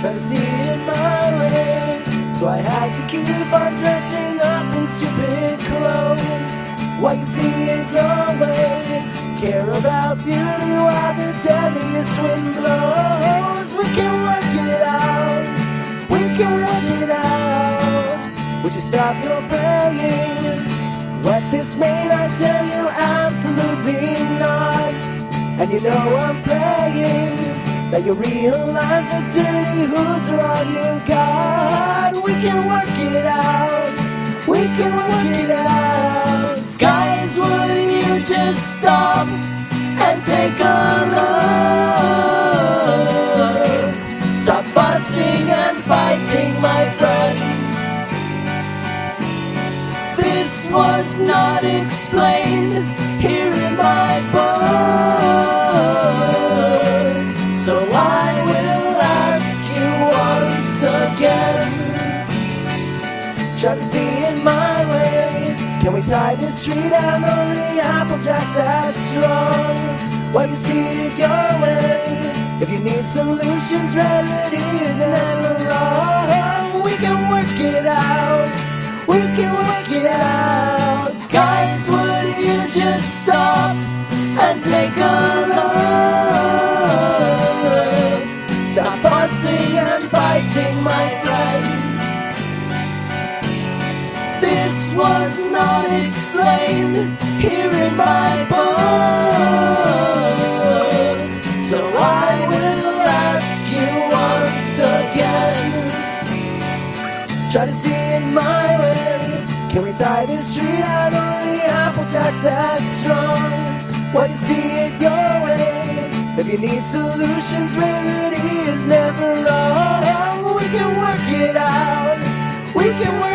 try to see it my way. So I had to keep on dressing up in stupid clothes while you see it your way. Care about beauty while the deadliest wind blows. We can work it out, we can work it out. Would you stop your praying? What this may not tell you, absolutely not. And you know I'm praying that you realize that dirty hooves are all you got. We can work it out, we can work it out. Guys, wouldn't you just stop and take a look? Stop fussing and fighting, my friends. This was not explained here in my book, so I will ask you once again. Try to see it my way. Can we tie this tree down? Only Applejack's that strong. While you see it your way. If you need solutions, remedy is never wrong. We can work it out, we can work it out. Guys, would you just stop and take a look? Stop fussing and fighting, my friends. This was not explained here in my book, so I will ask you once again. Try to see it my way. Can we tie this tree down? Only Applejack's that strong. While you see it your way. If you need solutions, remedy is never wrong. We can work it out, we can work